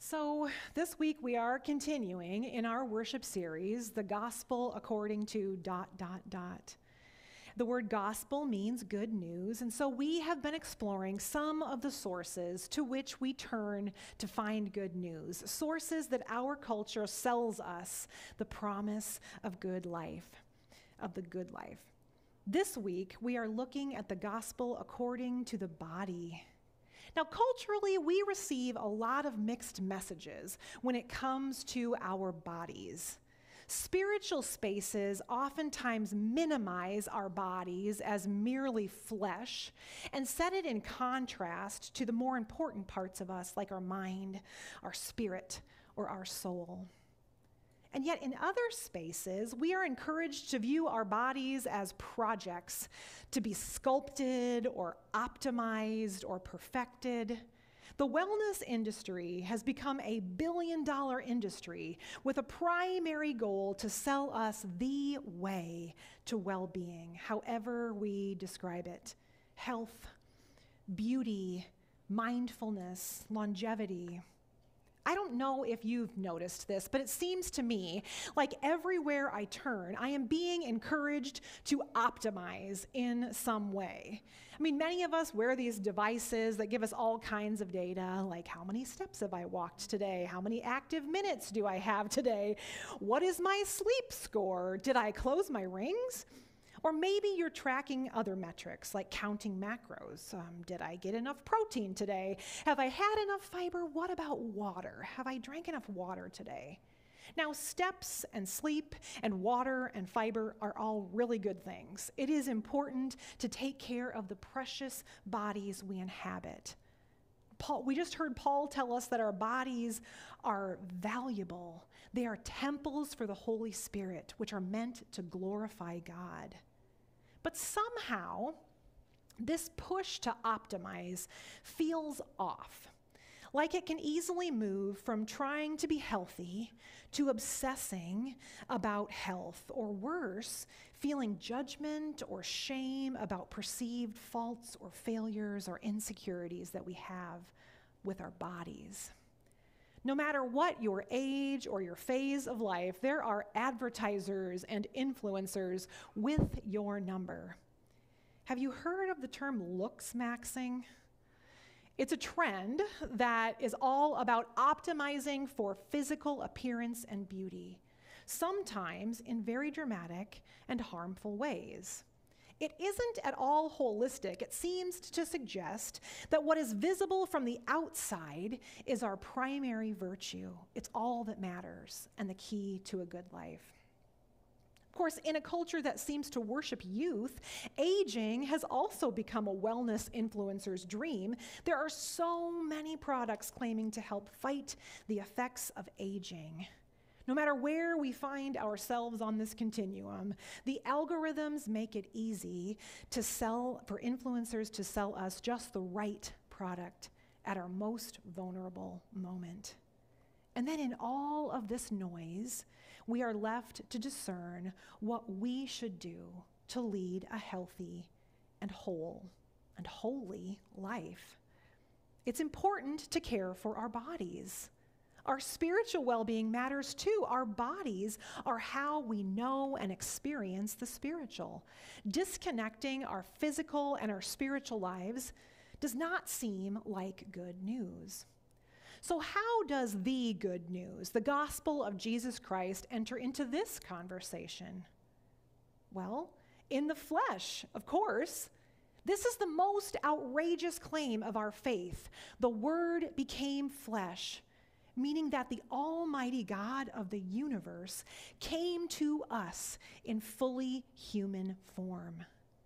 So, this week we are continuing in our worship series, The Gospel According to ... The word gospel means good news, and so we have been exploring some of the sources to which we turn to find good news, sources that our culture sells us the promise of good life, of the good life. This week, we are looking at the gospel according to the body. Now, culturally, we receive a lot of mixed messages when it comes to our bodies. Spiritual spaces oftentimes minimize our bodies as merely flesh and set it in contrast to the more important parts of us, like our mind, our spirit, or our soul. And yet in other spaces, we are encouraged to view our bodies as projects to be sculpted or optimized or perfected. The wellness industry has become a billion-dollar industry with a primary goal to sell us the way to well-being, however we describe it. Health, beauty, mindfulness, longevity. I don't know if you've noticed this, but it seems to me like everywhere I turn, I am being encouraged to optimize in some way. I mean, many of us wear these devices that give us all kinds of data, like how many steps have I walked today? How many active minutes do I have today? What is my sleep score? Did I close my rings? Or maybe you're tracking other metrics like counting macros. Did I get enough protein today? Have I had enough fiber? What about water? Have I drank enough water today? Now, steps and sleep and water and fiber are all really good things. It is important to take care of the precious bodies we inhabit. We just heard Paul tell us that our bodies are valuable. They are temples for the Holy Spirit, which are meant to glorify God. But somehow, this push to optimize feels off. Like it can easily move from trying to be healthy to obsessing about health, or worse, feeling judgment or shame about perceived faults or failures or insecurities that we have with our bodies. No matter what your age or your phase of life, there are advertisers and influencers with your number. Have you heard of the term looks maxing? It's a trend that is all about optimizing for physical appearance and beauty, sometimes in very dramatic and harmful ways. It isn't at all holistic. It seems to suggest that what is visible from the outside is our primary virtue. It's all that matters and the key to a good life. Of course, in a culture that seems to worship youth, aging has also become a wellness influencer's dream. There are so many products claiming to help fight the effects of aging. No matter where we find ourselves on this continuum, the algorithms make it easy for influencers to sell us just the right product at our most vulnerable moment. And then in all of this noise, we are left to discern what we should do to lead a healthy and whole and holy life. It's important to care for our bodies. Our spiritual well-being matters too. Our bodies are how we know and experience the spiritual. Disconnecting our physical and our spiritual lives does not seem like good news. So how does the good news, the gospel of Jesus Christ, enter into this conversation? Well, in the flesh, of course. This is the most outrageous claim of our faith. The Word became flesh, meaning that the Almighty God of the universe came to us in fully human form.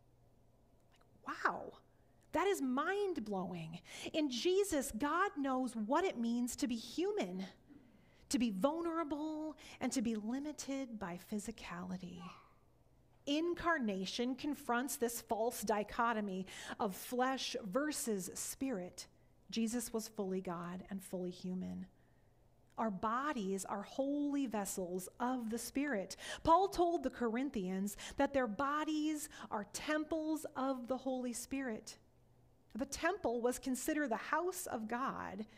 Wow, that is mind-blowing. In Jesus, God knows what it means to be human, to be vulnerable, and to be limited by physicality. Incarnation confronts this false dichotomy of flesh versus spirit. Jesus was fully God and fully human. Our bodies are holy vessels of the Spirit. Paul told the Corinthians that their bodies are temples of the Holy Spirit. The temple was considered the house of God,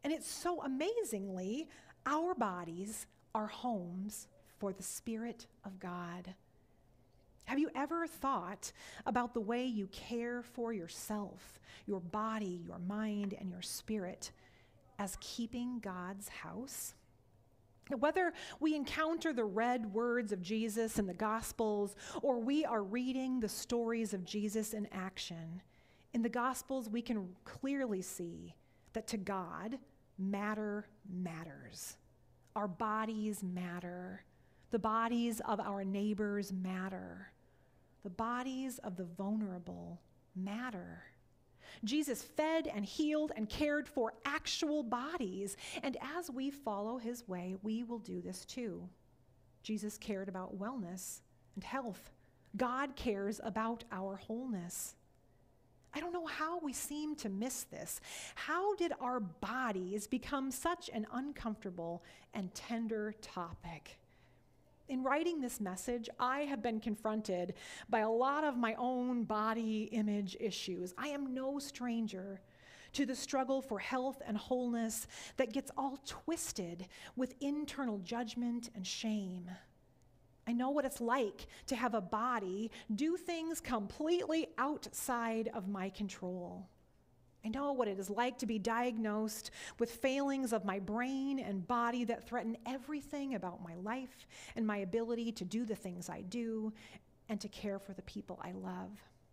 And it's so amazingly, our bodies are homes for the Spirit of God. Have you ever thought about the way you care for yourself, your body, your mind, and your spirit as keeping God's house? Whether we encounter the read words of Jesus in the Gospels or we are reading the stories of Jesus in action, in the Gospels we can clearly see that to God, matter matters. Our bodies matter. The bodies of our neighbors matter. The bodies of the vulnerable matter. Jesus fed and healed and cared for actual bodies, and as we follow his way, we will do this too. Jesus cared about wellness and health. God cares about our wholeness. I don't know how we seem to miss this. How did our bodies become such an uncomfortable and tender topic? In writing this message, I have been confronted by a lot of my own body image issues. I am no stranger to the struggle for health and wholeness that gets all twisted with internal judgment and shame. I know what it's like to have a body do things completely outside of my control. I know what it is like to be diagnosed with failings of my brain and body that threaten everything about my life and my ability to do the things I do and to care for the people I love.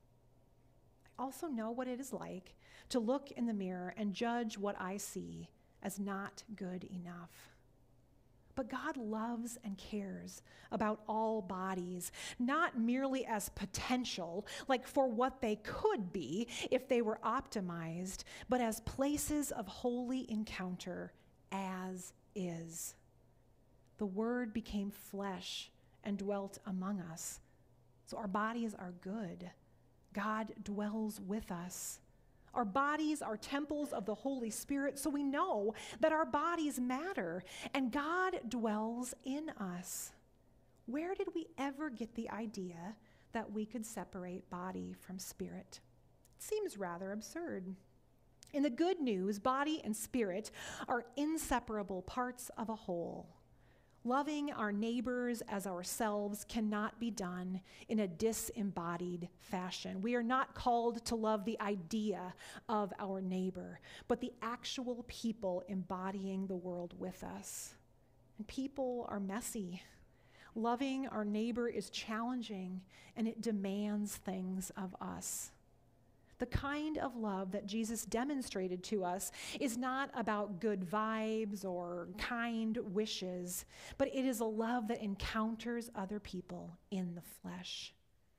I also know what it is like to look in the mirror and judge what I see as not good enough. But God loves and cares about all bodies, not merely as potential, like for what they could be if they were optimized, but as places of holy encounter as is. The Word became flesh and dwelt among us. So our bodies are good. God dwells with us. Our bodies are temples of the Holy Spirit, so we know that our bodies matter, and God dwells in us. Where did we ever get the idea that we could separate body from spirit? It seems rather absurd. In the good news, body and spirit are inseparable parts of a whole. Loving our neighbors as ourselves cannot be done in a disembodied fashion. We are not called to love the idea of our neighbor, but the actual people embodying the world with us. And people are messy. Loving our neighbor is challenging, and it demands things of us. The kind of love that Jesus demonstrated to us is not about good vibes or kind wishes, but it is a love that encounters other people in the flesh.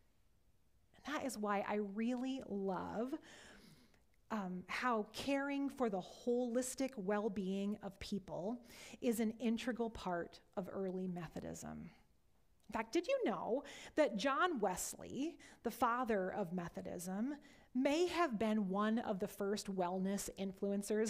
And that is why I really love how caring for the holistic well-being of people is an integral part of early Methodism. In fact, did you know that John Wesley, the father of Methodism, may have been one of the first wellness influencers?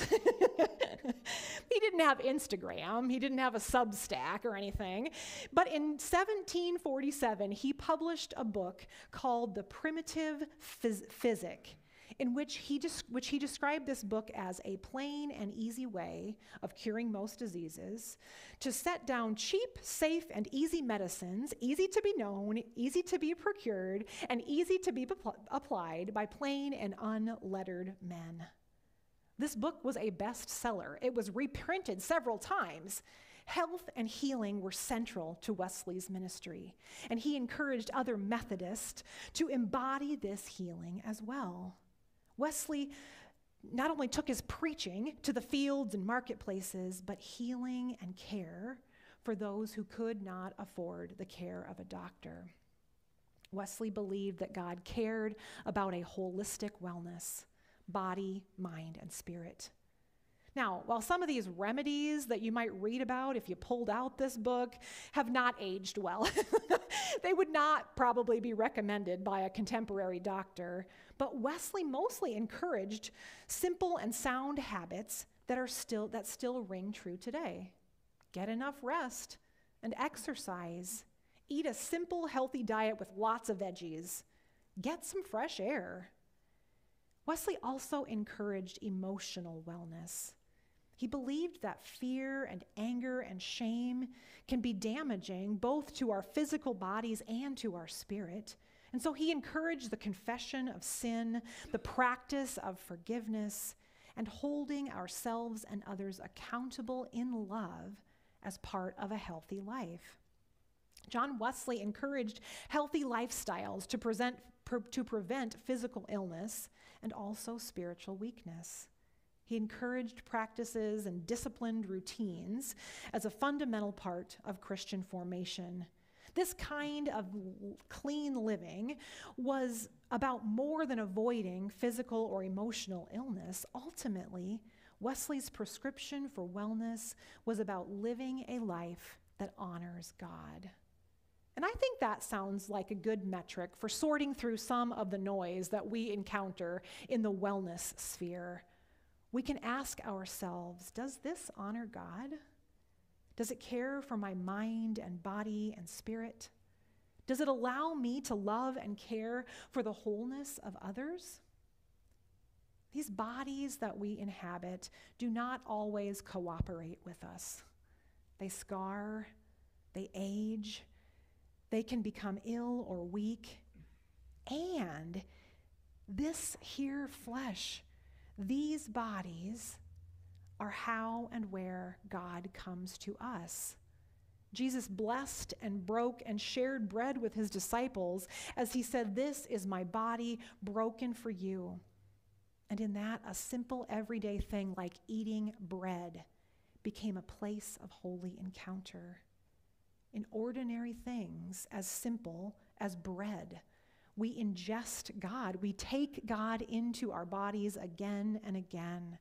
He didn't have Instagram, he didn't have a Substack or anything, but in 1747, he published a book called The Primitive Physic, in which he described this book as a plain and easy way of curing most diseases, to set down cheap, safe, and easy medicines, easy to be known, easy to be procured, and easy to be applied by plain and unlettered men. This book was a bestseller. It was reprinted several times. Health and healing were central to Wesley's ministry, and he encouraged other Methodists to embody this healing as well. Wesley not only took his preaching to the fields and marketplaces, but healing and care for those who could not afford the care of a doctor. Wesley believed that God cared about a holistic wellness, body, mind, and spirit. Now, while some of these remedies that you might read about if you pulled out this book have not aged well, they would not probably be recommended by a contemporary doctor, but Wesley mostly encouraged simple and sound habits that still ring true today. Get enough rest and exercise. Eat a simple, healthy diet with lots of veggies. Get some fresh air. Wesley also encouraged emotional wellness. He believed that fear and anger and shame can be damaging both to our physical bodies and to our spirit. And so he encouraged the confession of sin, the practice of forgiveness, and holding ourselves and others accountable in love as part of a healthy life. John Wesley encouraged healthy lifestyles to prevent physical illness and also spiritual weakness. He encouraged practices and disciplined routines as a fundamental part of Christian formation. This kind of clean living was about more than avoiding physical or emotional illness. Ultimately, Wesley's prescription for wellness was about living a life that honors God. And I think that sounds like a good metric for sorting through some of the noise that we encounter in the wellness sphere. We can ask ourselves, does this honor God? Does it care for my mind and body and spirit? Does it allow me to love and care for the wholeness of others? These bodies that we inhabit do not always cooperate with us. They scar, they age, they can become ill or weak. And this here flesh, these bodies are how and where God comes to us. Jesus blessed and broke and shared bread with his disciples as he said, "This is my body broken for you." And in that, a simple everyday thing like eating bread became a place of holy encounter. In ordinary things as simple as bread, we ingest God. We take God into our bodies again and again.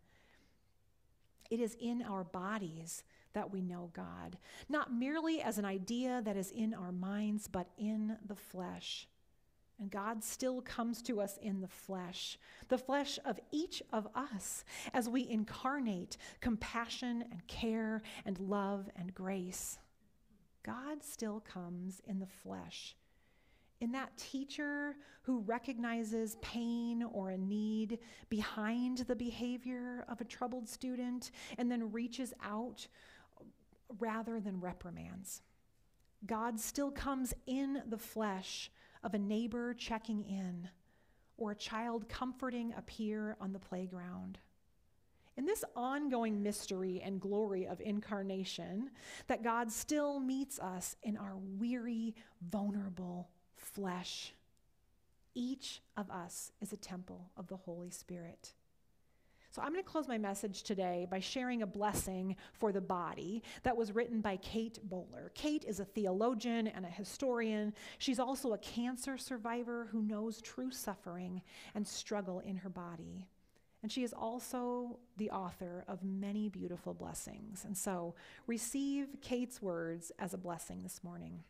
It is in our bodies that we know God, not merely as an idea that is in our minds, but in the flesh. And God still comes to us in the flesh of each of us, as we incarnate compassion and care and love and grace. God still comes in the flesh. In that teacher who recognizes pain or a need behind the behavior of a troubled student and then reaches out rather than reprimands. God still comes in the flesh of a neighbor checking in or a child comforting a peer on the playground. In this ongoing mystery and glory of incarnation, that God still meets us in our weary, vulnerable flesh. Each of us is a temple of the Holy Spirit. So I'm going to close my message today by sharing a blessing for the body that was written by Kate Bowler. Kate is a theologian and a historian. She's also a cancer survivor who knows true suffering and struggle in her body. And she is also the author of many beautiful blessings. And so receive Kate's words as a blessing this morning.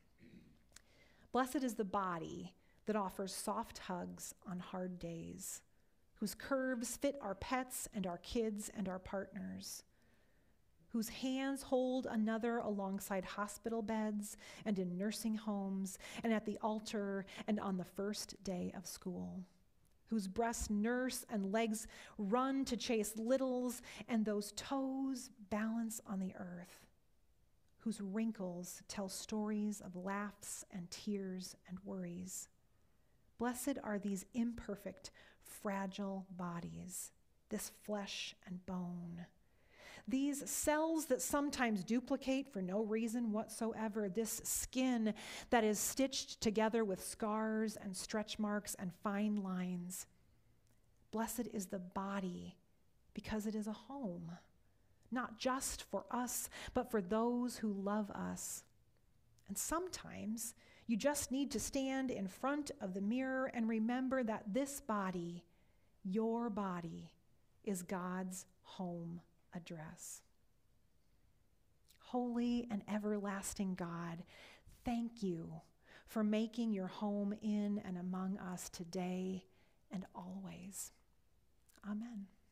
Blessed is the body that offers soft hugs on hard days, whose curves fit our pets and our kids and our partners, whose hands hold another alongside hospital beds and in nursing homes and at the altar and on the first day of school, whose breasts nurse and legs run to chase littles and those toes balance on the earth, whose wrinkles tell stories of laughs and tears and worries. Blessed are these imperfect, fragile bodies, this flesh and bone, these cells that sometimes duplicate for no reason whatsoever, this skin that is stitched together with scars and stretch marks and fine lines. Blessed is the body because it is a home, not just for us, but for those who love us. And sometimes you just need to stand in front of the mirror and remember that this body, your body, is God's home address. Holy and everlasting God, thank you for making your home in and among us today and always. Amen.